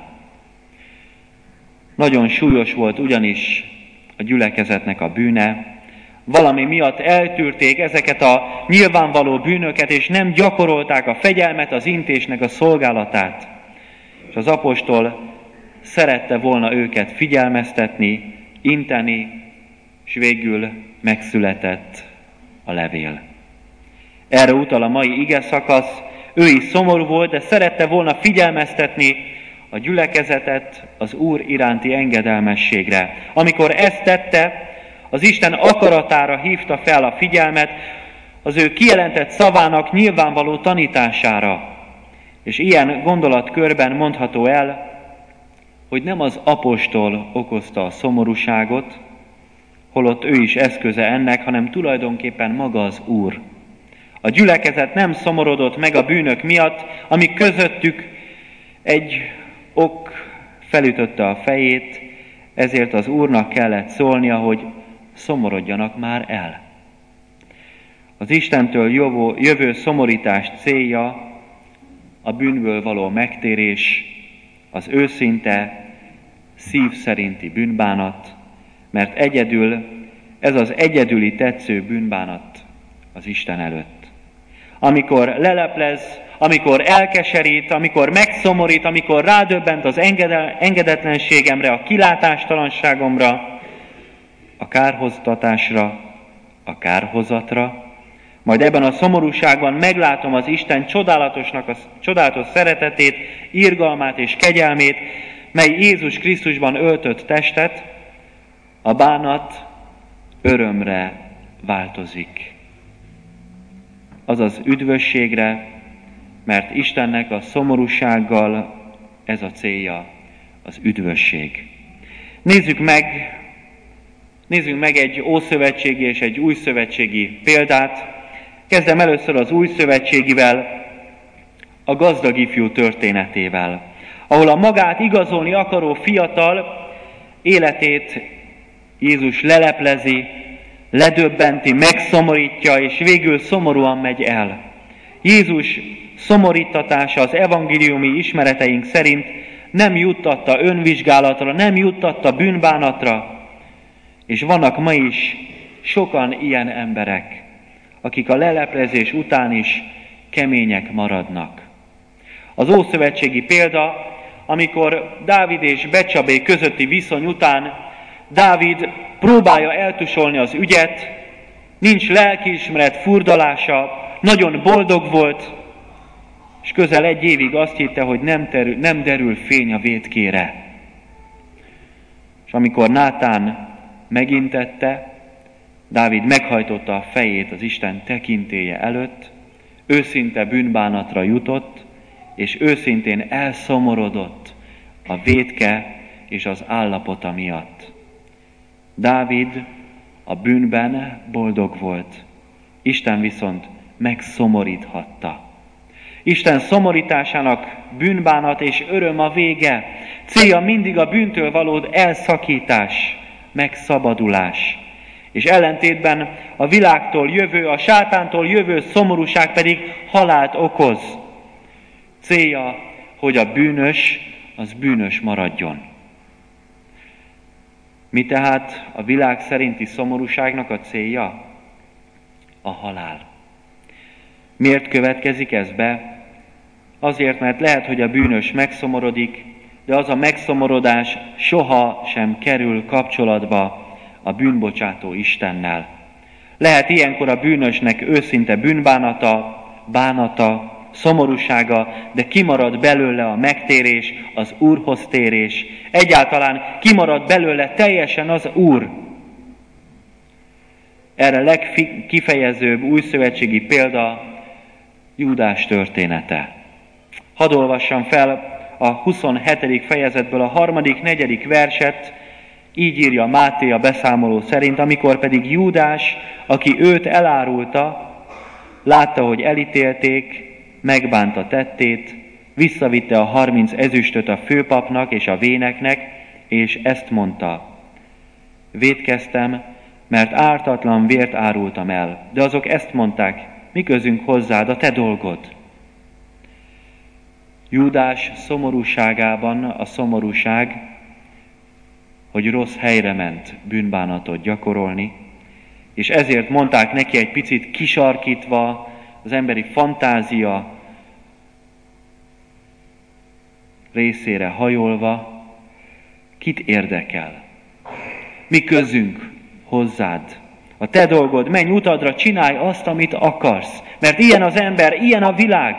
Nagyon súlyos volt ugyanis a gyülekezetnek a bűne, valami miatt eltűrték ezeket a nyilvánvaló bűnöket, és nem gyakorolták a fegyelmet, az intésnek a szolgálatát. És az apostol szerette volna őket figyelmeztetni, inteni, és végül megszületett a levél. Erre utal a mai ige szakasz, ő is szomorú volt, de szerette volna figyelmeztetni a gyülekezetet az Úr iránti engedelmességre. Amikor ezt tette, az Isten akaratára hívta fel a figyelmet, az ő kijelentett szavának nyilvánvaló tanítására. És ilyen gondolatkörben mondható el, hogy nem az apostol okozta a szomorúságot, holott ő is eszköze ennek, hanem tulajdonképpen maga az Úr. A gyülekezet nem szomorodott meg a bűnök miatt, amik közöttük egy ok felütötte a fejét, ezért az Úrnak kellett szólnia, hogy szomorodjanak már el. Az Istentől jövő szomorítás célja a bűnből való megtérés, az őszinte, szív szerinti bűnbánat, mert ez az egyedüli tetsző bűnbánat az Isten előtt. Amikor leleplez, amikor elkeserít, amikor megszomorít, amikor rádöbbent az engedetlenségemre, a kilátástalanságomra, a kárhoztatásra, a kárhozatra, majd ebben a szomorúságban meglátom az Isten csodálatos szeretetét, irgalmát és kegyelmét, mely Jézus Krisztusban öltött testet, a bánat örömre változik. Azaz üdvösségre, mert Istennek a szomorúsággal ez a célja, az üdvösség. Nézzük meg egy ószövetségi és egy újszövetségi példát. Kezdem először az újszövetségivel, a gazdag ifjú történetével, ahol a magát igazolni akaró fiatal életét Jézus leleplezi, ledöbbenti, megszomorítja, és végül szomorúan megy el. Jézus szomorítatása az evangéliumi ismereteink szerint nem juttatta önvizsgálatra, nem juttatta bűnbánatra, és vannak ma is sokan ilyen emberek, akik a leleplezés után is kemények maradnak. Az ószövetségi példa, amikor Dávid és Becsabé közötti viszony után Dávid próbálja eltusolni az ügyet, nincs lelkiismeret furdalása, nagyon boldog volt, és közel 1 évig azt hitte, hogy nem derül fény a vétkére. És amikor Nátán megintette, Dávid meghajtotta a fejét az Isten tekintélye előtt, őszinte bűnbánatra jutott, és őszintén elszomorodott a vétke és az állapota miatt. Dávid a bűnben boldog volt, Isten viszont megszomoríthatta. Isten szomorításának bűnbánat és öröm a vége. Célja mindig a bűntől való elszakítás, megszabadulás. És ellentétben a világtól jövő, a sátántól jövő szomorúság pedig halált okoz. Célja, hogy a bűnös, az bűnös maradjon. Mi tehát a világ szerinti szomorúságnak a célja? A halál. Miért következik ez be? Azért, mert lehet, hogy a bűnös megszomorodik, de az a megszomorodás soha sem kerül kapcsolatba a bűnbocsátó Istennel. Lehet ilyenkor a bűnösnek őszinte bánata, szomorúsága, de kimarad belőle a megtérés, az Úrhoz térés. Egyáltalán kimarad belőle teljesen az Úr. Erre legkifejezőbb újszövetségi példa Júdás története. Hadd olvassam fel a 27. fejezetből a 3.-4. verset, így írja Máté a beszámoló szerint, amikor pedig Júdás, aki őt elárulta, látta, hogy elítélték, megbánta tettét, visszavitte a 30 ezüstöt a főpapnak és a véneknek, és ezt mondta: vétkeztem, mert ártatlan vért árultam el. De azok ezt mondták: mi közünk hozzád, a te dolgod. Júdás szomorúságában a szomorúság, hogy rossz helyre ment bűnbánatot gyakorolni, és ezért mondták neki egy picit kisarkítva, az emberi fantázia részére hajolva: kit érdekel? Mi közünk hozzád? A te dolgod, menj utadra, csinálj azt, amit akarsz, mert ilyen az ember, ilyen a világ.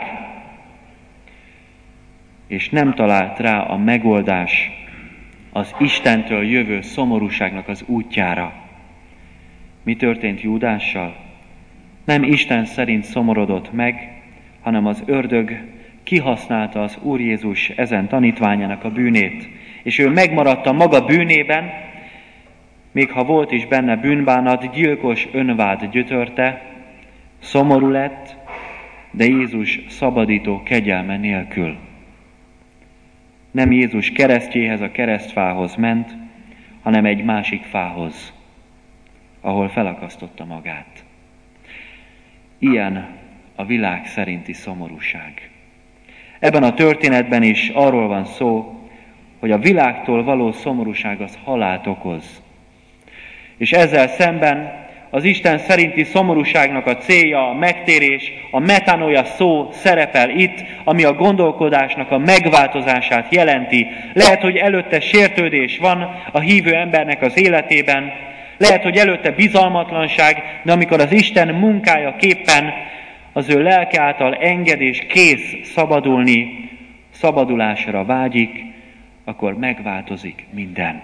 És nem talált rá a megoldás az Istentől jövő szomorúságnak az útjára. Mi történt Júdással? Nem Isten szerint szomorodott meg, hanem az ördög kihasználta az Úr Jézus ezen tanítványának a bűnét, és ő megmaradt a maga bűnében, még ha volt is benne bűnbánat, gyilkos önvád gyötörte, szomorú lett, de Jézus szabadító kegyelme nélkül. Nem Jézus keresztjéhez, a keresztfához ment, hanem egy másik fához, ahol felakasztotta magát. Ilyen a világ szerinti szomorúság. Ebben a történetben is arról van szó, hogy a világtól való szomorúság az halált okoz. És ezzel szemben az Isten szerinti szomorúságnak a célja, a megtérés, a metanoia szó szerepel itt, ami a gondolkodásnak a megváltozását jelenti. Lehet, hogy előtte sértődés van a hívő embernek az életében, lehet, hogy előtte bizalmatlanság, de amikor az Isten munkája képpen az ő lelke által enged és kész szabadulni, szabadulásra vágyik, akkor megváltozik minden.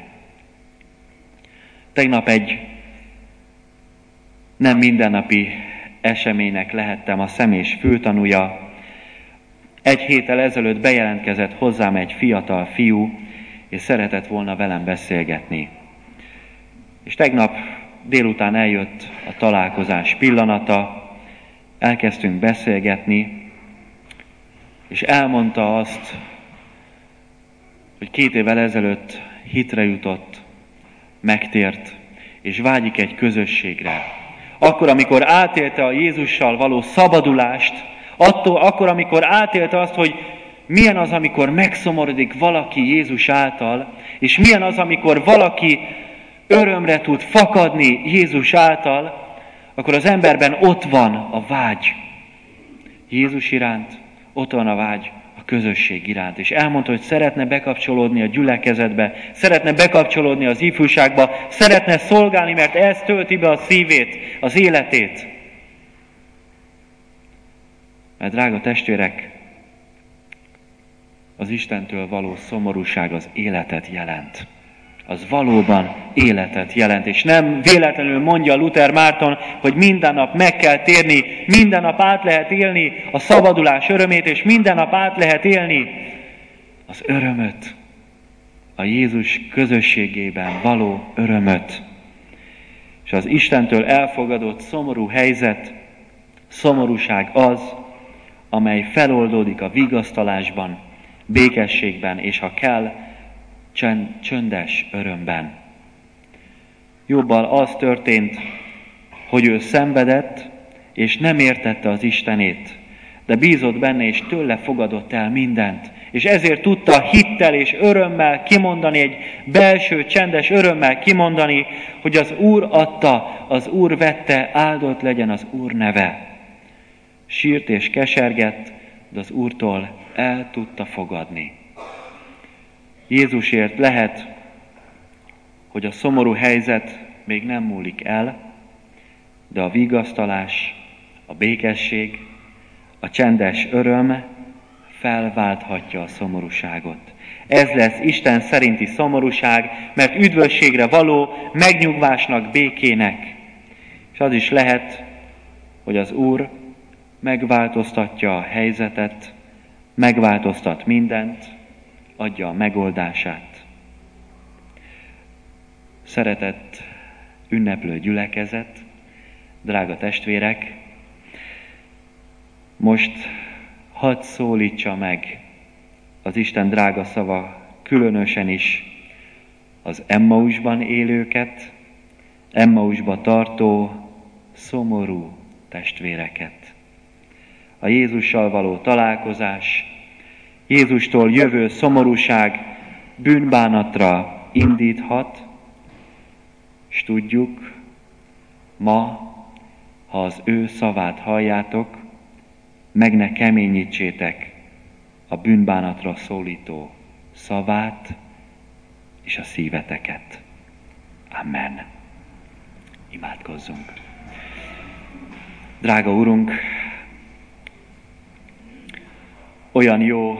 Tegnap egy nem mindennapi eseménynek lehettem a szem- és fültanúja. Egy héttel ezelőtt bejelentkezett hozzám egy fiatal fiú, és szeretett volna velem beszélgetni. És tegnap délután eljött a találkozás pillanata, elkezdtünk beszélgetni, és elmondta azt, hogy 2 évvel ezelőtt hitre jutott, megtért, és vágyik egy közösségre. Akkor, amikor átélte a Jézussal való szabadulást, akkor, amikor átélte azt, hogy milyen az, amikor megszomorodik valaki Jézus által, és milyen az, amikor valaki örömre tud fakadni Jézus által, akkor az emberben ott van a vágy Jézus iránt, ott van a vágy a közösség iránt. És elmondta, hogy szeretne bekapcsolódni a gyülekezetbe, szeretne bekapcsolódni az ifjúságba, szeretne szolgálni, mert ez tölti be a szívét, az életét. Mert drága testvérek, az Istentől való szomorúság az életet jelent. az valóban életet jelent. És nem véletlenül mondja Luther Márton, hogy minden nap meg kell térni, minden nap át lehet élni a szabadulás örömét, és minden nap át lehet élni az örömöt, a Jézus közösségében való örömöt. És az Istentől elfogadott szomorú helyzet, szomorúság az, amely feloldódik a vigasztalásban, békességben, és ha kell, csöndes örömben. Jobbal az történt, hogy ő szenvedett, és nem értette az Istenét, de bízott benne, és tőle fogadott el mindent. És ezért tudta hittel és örömmel kimondani, egy belső csendes örömmel kimondani, hogy az Úr adta, az Úr vette, áldott legyen az Úr neve. Sírt és kesergett, de az Úrtól el tudta fogadni. Jézusért lehet, hogy a szomorú helyzet még nem múlik el, de a vigasztalás, a békesség, a csendes öröm felválthatja a szomorúságot. Ez lesz Isten szerinti szomorúság, mert üdvösségre való, megnyugvásnak, békének. És az is lehet, hogy az Úr megváltoztatja a helyzetet, megváltoztat mindent, adja a megoldását. Szeretett ünneplő gyülekezet, drága testvérek, most hadd szólítsa meg az Isten drága szava különösen is az Emmausban élőket, Emmausba tartó szomorú testvéreket. A Jézussal való találkozás, Jézustól jövő szomorúság bűnbánatra indíthat, és tudjuk, ma, ha az ő szavát halljátok, meg ne keményítsétek a bűnbánatra szólító szavát és a szíveteket. Amen. Imádkozzunk. Drága Urunk, olyan jó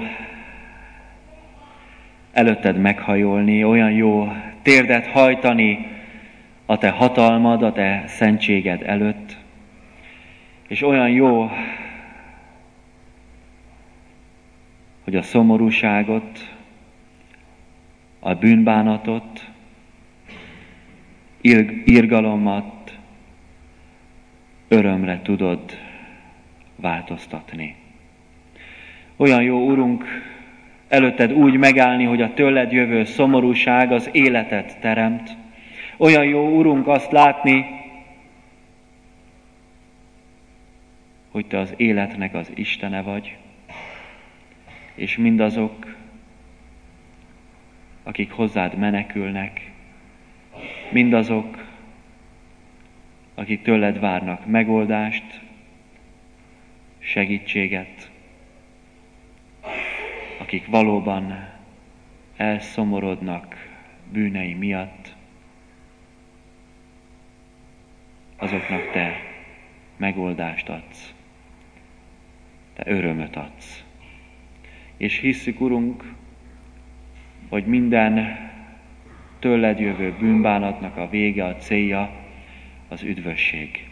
előtted meghajolni, olyan jó térdet hajtani a te hatalmad, a te szentséged előtt, és olyan jó, hogy a szomorúságot, a bűnbánatot, irgalommat örömre tudod változtatni. Olyan jó, Urunk, előtted úgy megállni, hogy a tőled jövő szomorúság az életet teremt. Olyan jó, Urunk, azt látni, hogy te az életnek az Istene vagy, és mindazok, akik hozzád menekülnek, mindazok, akik tőled várnak megoldást, segítséget, akik valóban elszomorodnak bűnei miatt, azoknak te megoldást adsz, te örömöt adsz. És hisszük, Urunk, hogy minden tőled jövő bűnbánatnak a vége, a célja az üdvösség.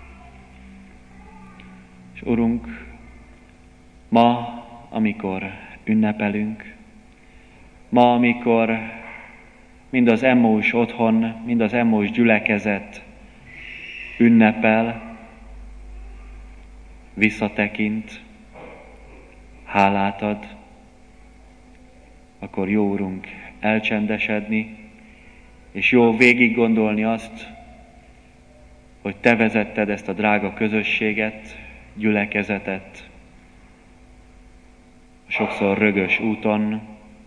És Urunk, ma, amikor ünnepelünk, ma, amikor mind az Emmaus otthon, mind az Emmaus gyülekezet ünnepel, visszatekint, hálát ad, akkor jó, Urunk, elcsendesedni, és jó végig gondolni azt, hogy te vezetted ezt a drága közösséget, gyülekezetet, sokszor rögös úton,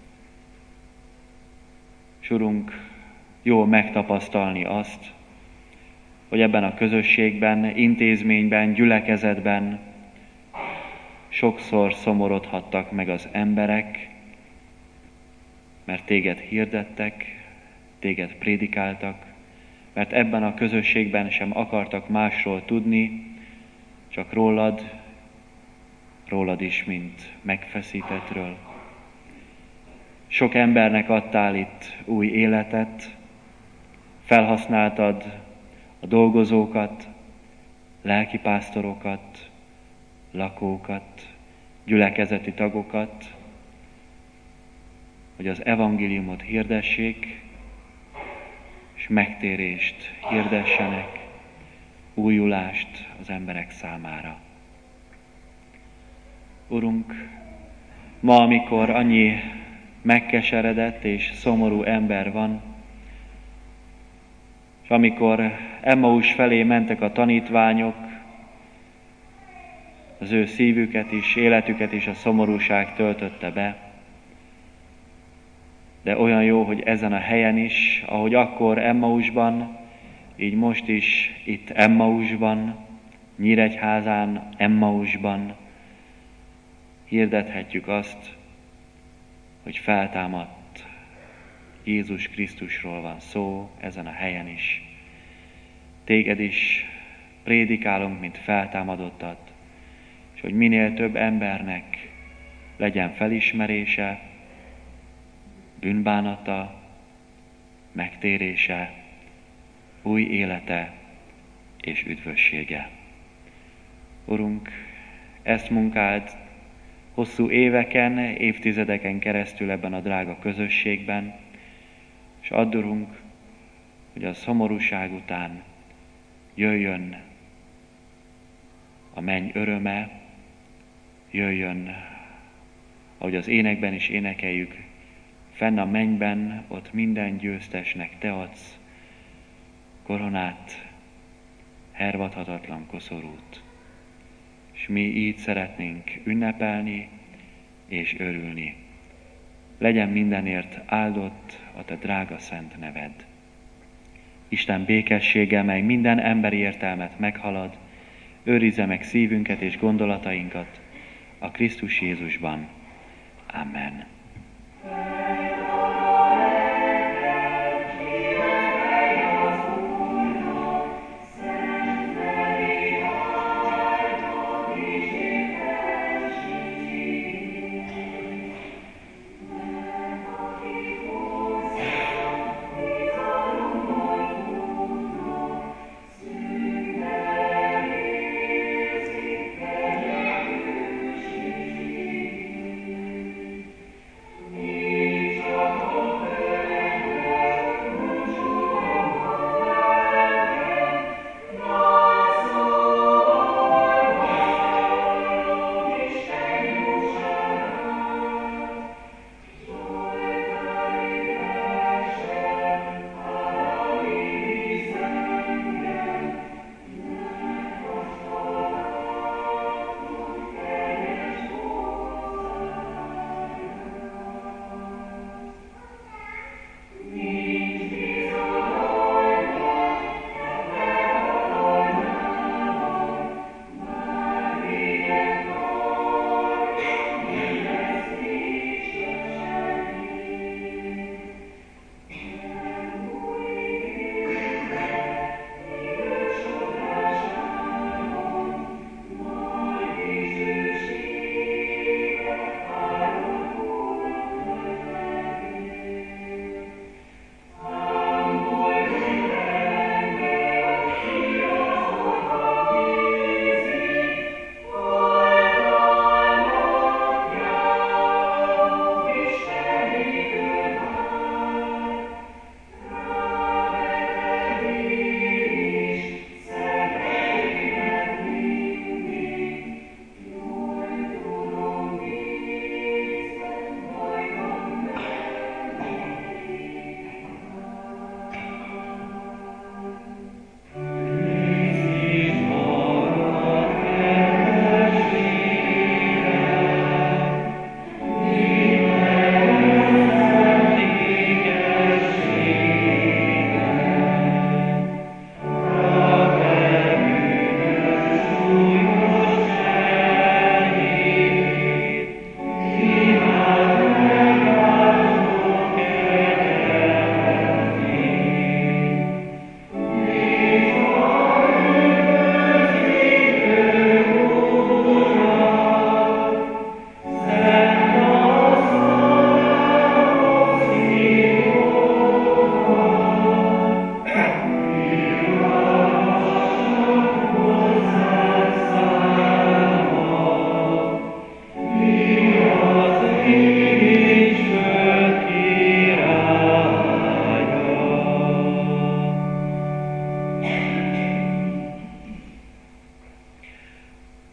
és Urunk, jó megtapasztalni azt, hogy ebben a közösségben, intézményben, gyülekezetben sokszor szomorodhattak meg az emberek, mert téged hirdettek, téged prédikáltak, mert ebben a közösségben sem akartak másról tudni, csak rólad is, mint megfeszítettről. Sok embernek adtál itt új életet, felhasználtad a dolgozókat, lelkipásztorokat, lakókat, gyülekezeti tagokat, hogy az evangéliumot hirdessék, és megtérést hirdessenek, újulást az emberek számára. Urunk, ma, amikor annyi megkeseredett és szomorú ember van, és amikor Emmaus felé mentek a tanítványok, az ő szívüket is, életüket is a szomorúság töltötte be. De olyan jó, hogy ezen a helyen is, ahogy akkor Emmausban, így most is itt Emmausban, Nyíregyházán, Emmausban hirdethetjük azt, hogy feltámadt Jézus Krisztusról van szó ezen a helyen is. Téged is prédikálunk, mint feltámadottat, és hogy minél több embernek legyen felismerése, bűnbánata, megtérése, új élete és üdvössége. Urunk, ezt munkáld hosszú éveken, évtizedeken keresztül ebben a drága közösségben, és add, Urunk, hogy a szomorúság után jöjjön a menny öröme, jöjjön, ahogy az énekben is énekeljük, fenn a mennyben, ott minden győztesnek te adsz koronát, hervadhatatlan koszorút. És mi így szeretnénk ünnepelni és örülni. Legyen mindenért áldott a te drága szent neved. Isten békessége, mely minden emberi értelmet meghalad, őrizze meg szívünket és gondolatainkat a Krisztus Jézusban. Amen.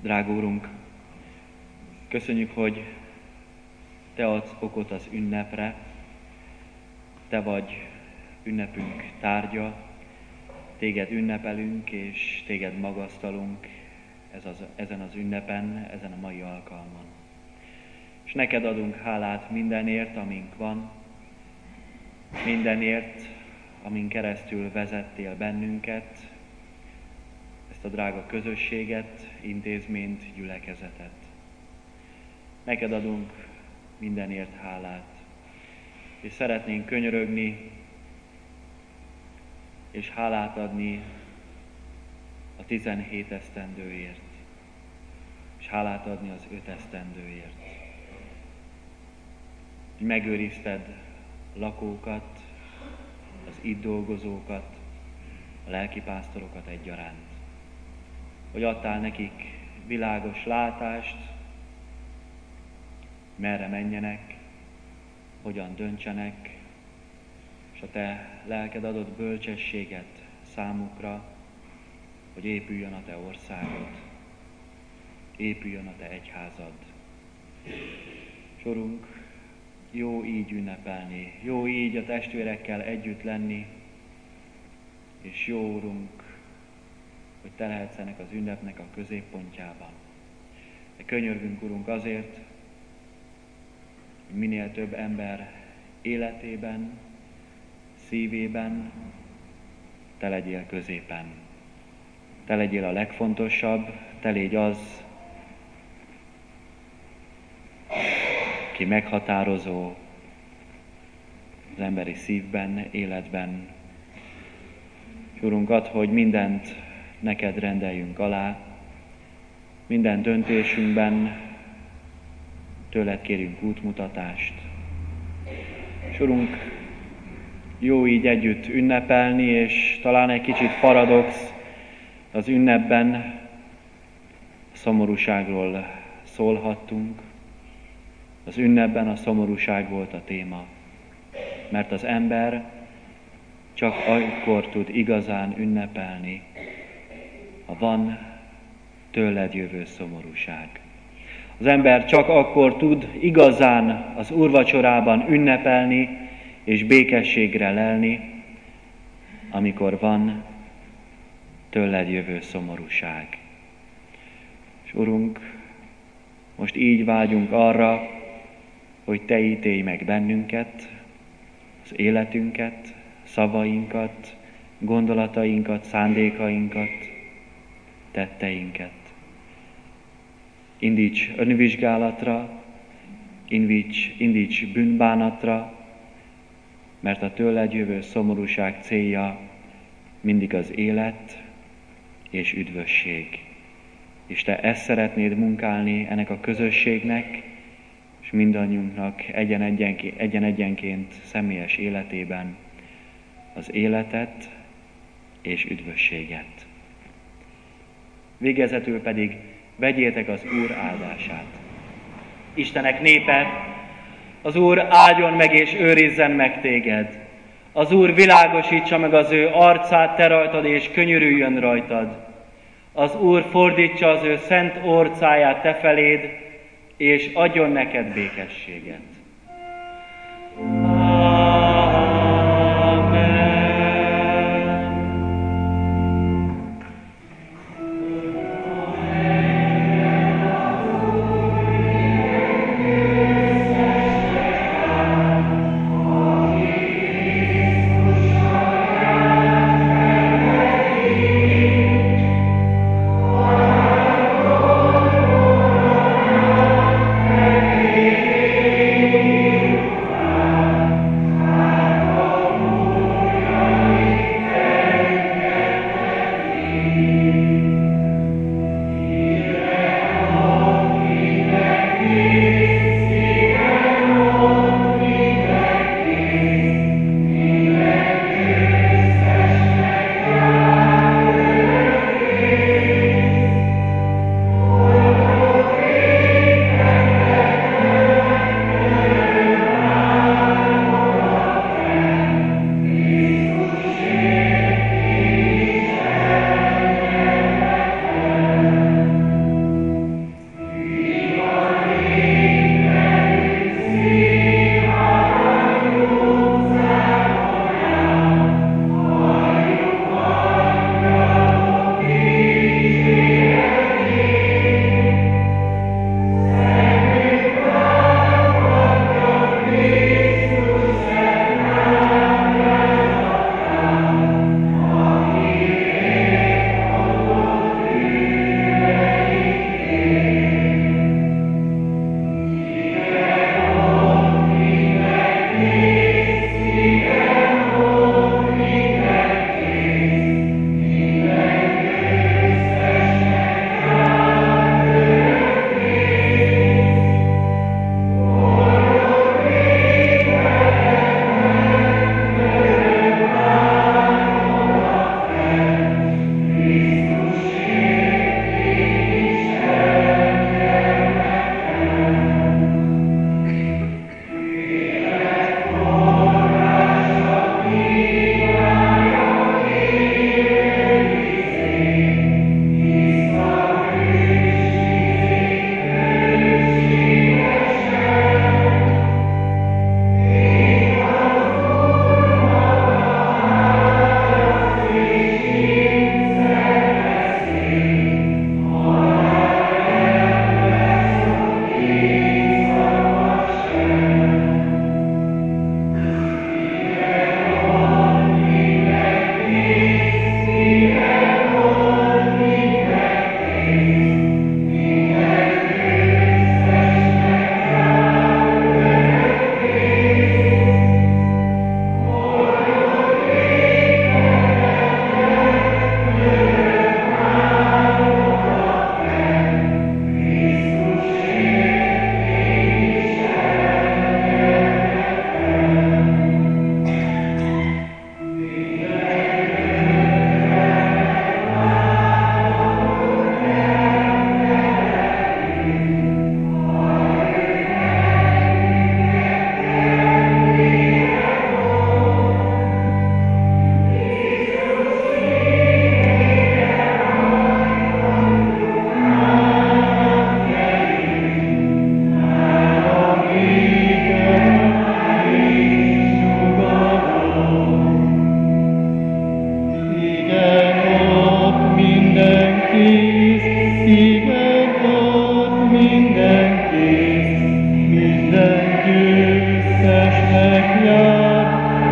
Drága Úrunk, köszönjük, hogy Te adsz okot az ünnepre, Te vagy ünnepünk tárgya, Téged ünnepelünk és Téged magasztalunk ezen az ünnepen, ezen a mai alkalmon. És neked adunk hálát mindenért, amink van, mindenért, amin keresztül vezettél bennünket, ezt a drága közösséget, intézményt, gyülekezetet. Neked adunk mindenért hálát, és szeretnénk könyörögni, és hálát adni a 17 esztendőért, és hálát adni az 5 esztendőért. Hogy megőrizted a lakókat, az itt dolgozókat, a lelkipásztorokat egyaránt. Hogy adtál nekik világos látást, merre menjenek, hogyan döntsenek, és a Te lelked adott bölcsességet számukra, hogy épüljön a Te országod, épüljön a Te egyházad. És Urunk, jó így ünnepelni, jó így a testvérekkel együtt lenni, és jó, Urunk, hogy Te lehetsz ennek az ünnepnek a középpontjában. De könyörgünk, Urunk, azért, hogy minél több ember életében, szívében Te legyél középen. Te legyél a legfontosabb, Te légy az, ki meghatározó az emberi szívben, életben. És Urunk, add, hogy mindent neked rendeljünk alá, minden döntésünkben tőled kérünk útmutatást. És Urunk, jó így együtt ünnepelni, és talán egy kicsit paradox az ünnepben a szomorúságról szólhattunk. Az ünnepben a szomorúság volt a téma, mert az ember csak akkor tud igazán ünnepelni, ha van tőled jövő szomorúság. Az ember csak akkor tud igazán az úrvacsorában ünnepelni és békességre lelni, amikor van tőled jövő szomorúság. És Urunk, most így vágyunk arra, hogy Te ítélj meg bennünket, az életünket, szavainkat, gondolatainkat, szándékainkat, tetteinket. Indíts önvizsgálatra, indíts bűnbánatra, mert a tőled jövő szomorúság célja mindig az élet és üdvösség. És Te ezt szeretnéd munkálni ennek a közösségnek, és mindannyiunknak egyen-egyenként személyes életében az életet és üdvösséget. Végezetül pedig vegyétek az Úr áldását. Istenek népe, az Úr áldjon meg és őrizzen meg téged. Az Úr világosítsa meg az ő arcát te rajtad, és könyörüljön rajtad. Az Úr fordítsa az ő szent orcáját te feléd, és adjon neked békességet.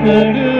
Örülj